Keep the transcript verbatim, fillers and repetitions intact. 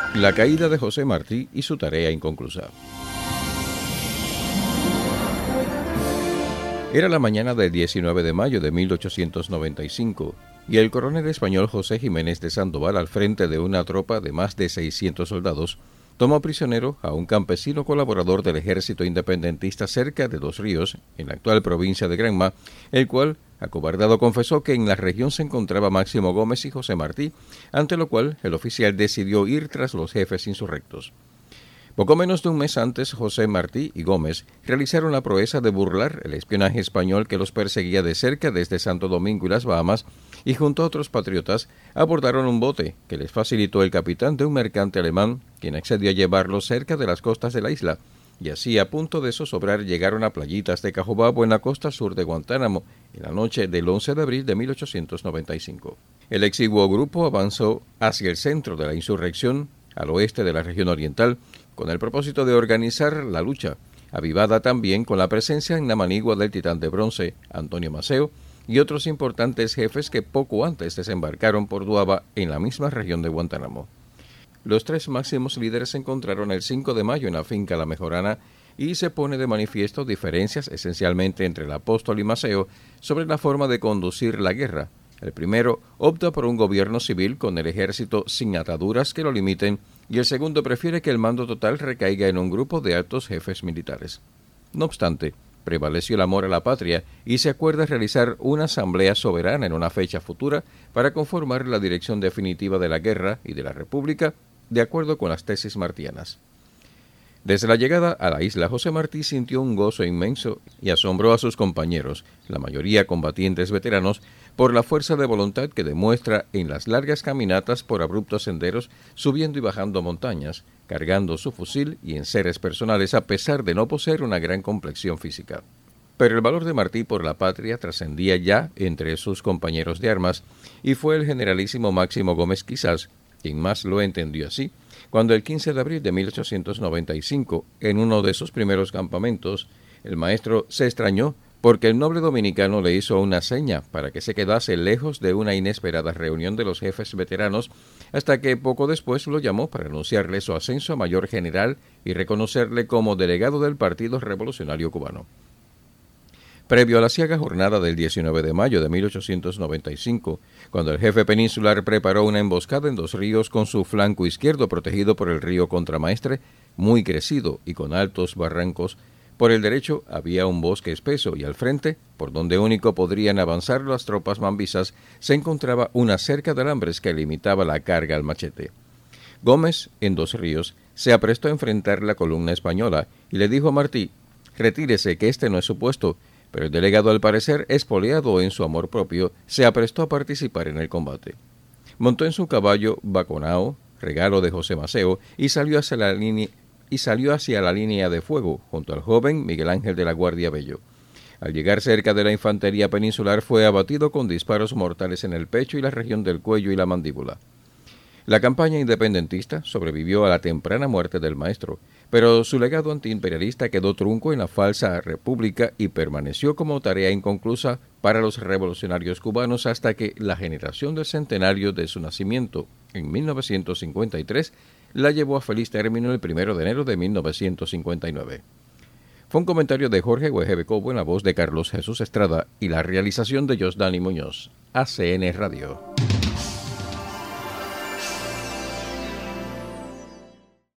La caída de José Martí y su tarea inconclusa. Era la mañana del diecinueve de mayo de mil ochocientos noventa y cinco y el coronel español José Jiménez de Sandoval, al frente de una tropa de más de seiscientos soldados, tomó prisionero a un campesino colaborador del ejército independentista cerca de Dos Ríos, en la actual provincia de Granma, el cual, acobardado, confesó que en la región se encontraba Máximo Gómez y José Martí, ante lo cual el oficial decidió ir tras los jefes insurrectos. Poco menos de un mes antes, José Martí y Gómez realizaron la proeza de burlar el espionaje español que los perseguía de cerca desde Santo Domingo y las Bahamas, y junto a otros patriotas abordaron un bote que les facilitó el capitán de un mercante alemán, quien accedió a llevarlos cerca de las costas de la isla, y así, a punto de zozobrar, llegaron a playitas de Cajobabo en la costa sur de Guantánamo en la noche del once de abril de mil ochocientos noventa y cinco. El exiguo grupo avanzó hacia el centro de la insurrección, al oeste de la región oriental, con el propósito de organizar la lucha, avivada también con la presencia en la manigua del titán de bronce, Antonio Maceo, y otros importantes jefes que poco antes desembarcaron por Duaba en la misma región de Guantánamo. Los tres máximos líderes se encontraron el cinco de mayo en la finca La Mejorana y se pone de manifiesto diferencias esencialmente entre el apóstol y Maceo sobre la forma de conducir la guerra. El primero opta por un gobierno civil con el ejército sin ataduras que lo limiten, y el segundo prefiere que el mando total recaiga en un grupo de altos jefes militares. No obstante, prevaleció el amor a la patria y se acuerda realizar una asamblea soberana en una fecha futura para conformar la dirección definitiva de la guerra y de la república, de acuerdo con las tesis martianas. Desde la llegada a la isla, José Martí sintió un gozo inmenso y asombró a sus compañeros, la mayoría combatientes veteranos, por la fuerza de voluntad que demuestra en las largas caminatas por abruptos senderos, subiendo y bajando montañas, cargando su fusil y enseres personales a pesar de no poseer una gran complexión física. Pero el valor de Martí por la patria trascendía ya entre sus compañeros de armas, y fue el generalísimo Máximo Gómez quizás quien más lo entendió así, cuando el quince de abril de mil ochocientos noventa y cinco, en uno de sus primeros campamentos, el maestro se extrañó porque el noble dominicano le hizo una seña para que se quedase lejos de una inesperada reunión de los jefes veteranos, hasta que poco después lo llamó para anunciarle su ascenso a mayor general y reconocerle como delegado del Partido Revolucionario Cubano. Previo a la ciaga jornada del diecinueve de mayo de mil ochocientos noventa y cinco, cuando el jefe peninsular preparó una emboscada en Dos Ríos con su flanco izquierdo protegido por el río Contramaestre, muy crecido y con altos barrancos, por el derecho había un bosque espeso y al frente, por donde único podrían avanzar las tropas mambisas, se encontraba una cerca de alambres que limitaba la carga al machete. Gómez, en Dos Ríos, se aprestó a enfrentar la columna española y le dijo a Martí: «Retírese, que este no es su puesto», pero el delegado, al parecer espoleado en su amor propio, se aprestó a participar en el combate. Montó en su caballo Baconao, regalo de José Maceo, y salió hacia la línea y salió hacia la línea de fuego, junto al joven Miguel Ángel de la Guardia Bello. Al llegar cerca de la infantería peninsular fue abatido con disparos mortales en el pecho y la región del cuello y la mandíbula. La campaña independentista sobrevivió a la temprana muerte del maestro, pero su legado antiimperialista quedó trunco en la falsa república y permaneció como tarea inconclusa para los revolucionarios cubanos hasta que la generación del centenario de su nacimiento, en mil novecientos cincuenta y tres, la llevó a feliz término el primero de enero de mil novecientos cincuenta y nueve. Fue un comentario de Jorge Guejeve Cobo en la voz de Carlos Jesús Estrada y la realización de Yosdani Muñoz. A C N Radio.